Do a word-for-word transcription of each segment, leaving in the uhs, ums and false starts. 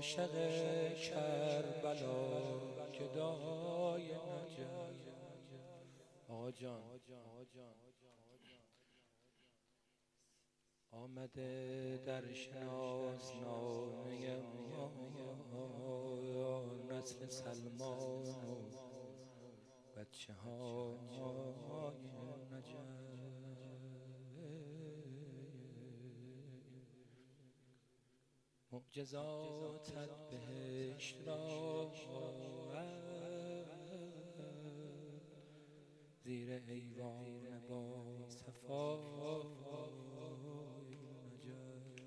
عاشق کربلا گدای نجف. آقا جان آمده در شناسنامه ما نسل سلمان و بچه های نجف. معجزاتت بهشت را زیر ایوان با صفای نجف.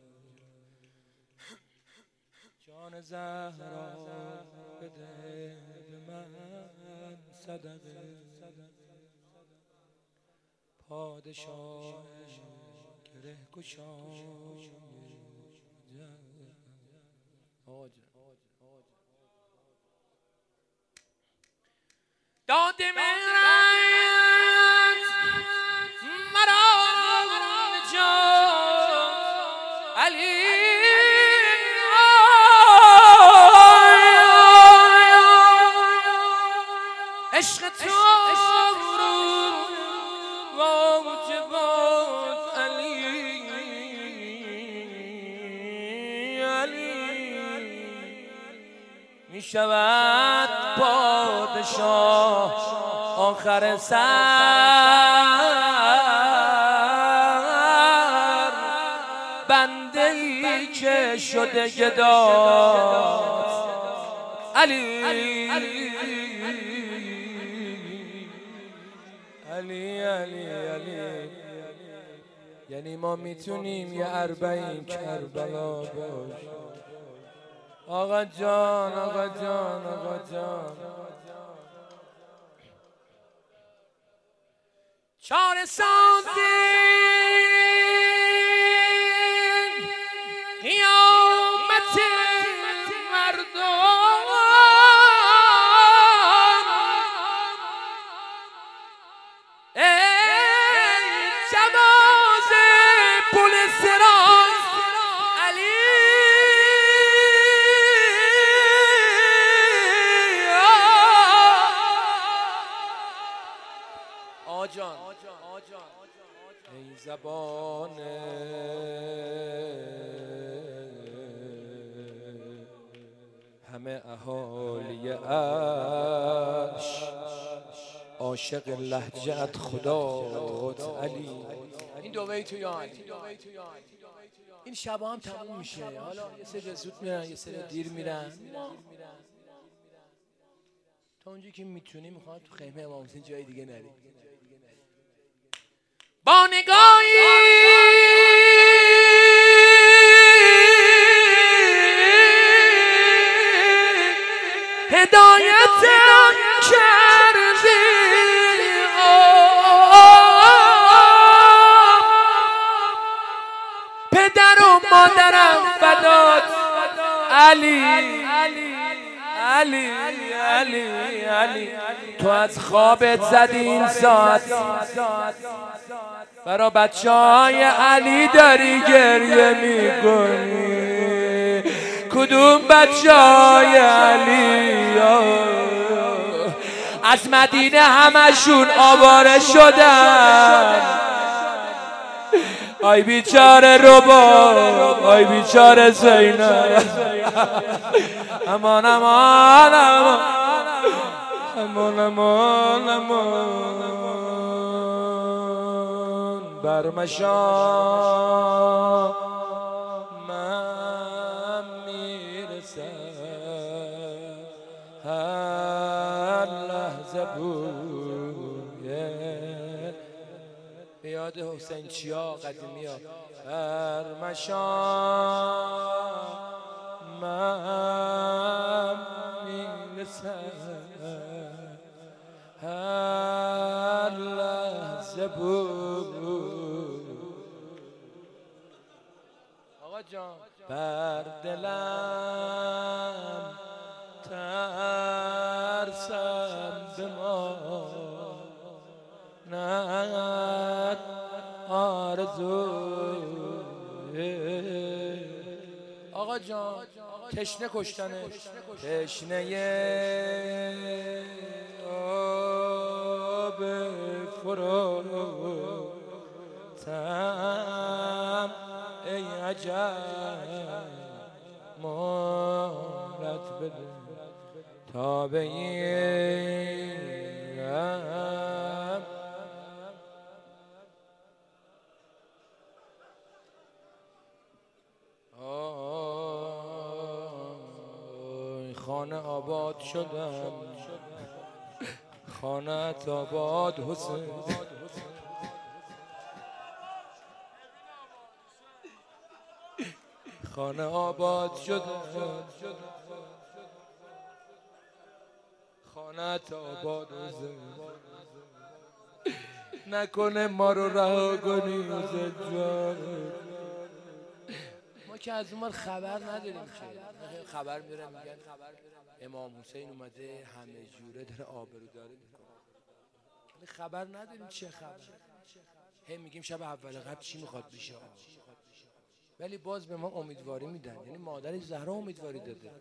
جان زهرا بده به من صدقه، پادشاه گره گشای داد مهرت مرا نجات علی. عشق تو واجبات علی علی می شود پادشاه آخر سر، بنده ای که شده گداست علی علی علی علی. یعنی ما میتونیم یه اربعین کربلا باش. آقا جان آقا جان آقا جان چاره سازین قیامت مردم، ای جواز پل صراط علی. آجان ای زبان همه اهالی عرش، عاشق لهجت خدات علی. این دو بیت یا علی. این شبا هم تموم میشه. حالا یه سری زود میرن یه سری دیر میرن. تا اونجایی که میتونی میخواد تو خیمه امام حسین جای دیگه نری. با نگاهی هدایتم کردی، پدر و مادرم فدات علی علی علی علی علی. تو از خوابت زدی این ساعت برا بچه های علی داری گریه میکنی. کدوم بچه های علی از مدینه همشون آواره شدن؟ آی بیچاره ربا، آی بیچاره زینب. امان امان امان امان امان امان برمشان من میرسم هر لحظه بویه یاد حسین چیا قدیمی ها. برمشان من میرسم هر لحظه بود. آقا جان بر دلم ترسم به ما نه آرزو. آقا جان تشنه کشتنه، تشنه آب فروتم ای عجب مهلت بده تا بگیرم. خانه آباد شدم، خانه آباد حسین، خانه آباد شدم، خانه آباد حسین، نکنه ما رو رها کنی حسین جان. ما که از اون خبر نداریم که خبر میرن میگن امام حسین اومده همه جوره داره آبروداری میکنه، ولی خبر نداریم چه خبر. هم میگیم شب اول قبل چی میخواد بشه، ولی باز به ما امیدواری میدن، یعنی مادر زهرا امیدواری داده.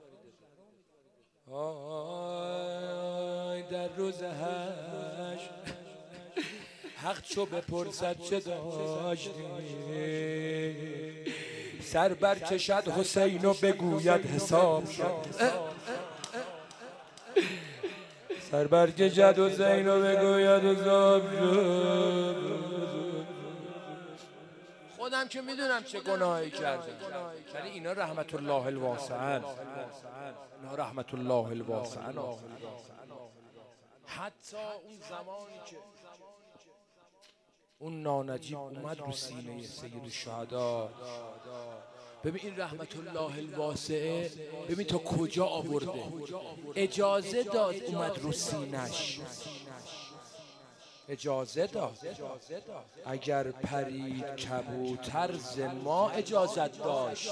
آی در روز هشت حق چو بپرسد چه داشتی، سر بر کشد حسین و بگوید حساب شد، سر بر کشد حسین و بگوید حساب شد. خودم که میدونم چه گناهی کردم، ولی اینا رحمت الله الواسعن، اینا رحمت الله الواسعن. حتی اون زمانی که اون نانجیب اومد رو سینه سید الشهدا، ببین این رحمت الله الواسعه، ببین تا کجا آورده، اجازه داد اومد رو سینش، اجازه داد. اگر پرید کبوتر ز ما اجازت داشت،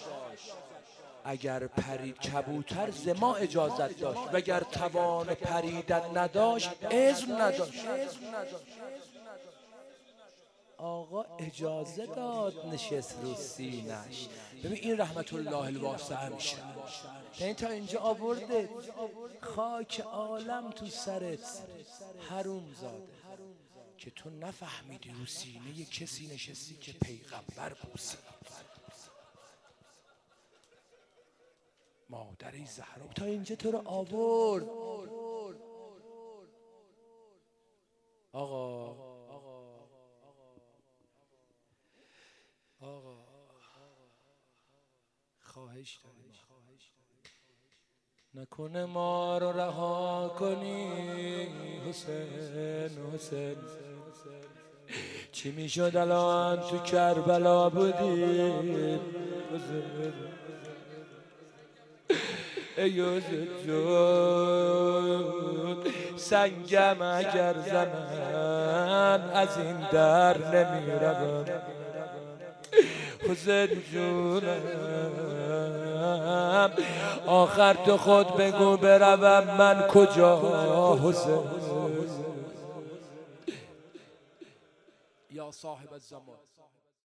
اگر پرید کبوتر ز ما اجازت داشت، وگر توان پریدن نداشت اذن نداشت. آقا اجازه داد نشست رو سینش. ببین این رحمت الله الواسعه میشه، یعنی تا اینجا آورده خاک عالم تو سرت حروم زاده که تو نفهمیدی رو سینه کسی نشستی که پیغمبر بوسید. مادر زهرا تا اینجا تو رو آورد. آقا آقا خواهش داریم نکنه ما رو رها کنی حسین، حسین چی میشد الان تو کربلا بودی ای حسین جون، سنگم اگر زنن از این در نمیروم حسین جونم، آخر تو خود بگو بروم من کجا حسین. یا صاحب الزمان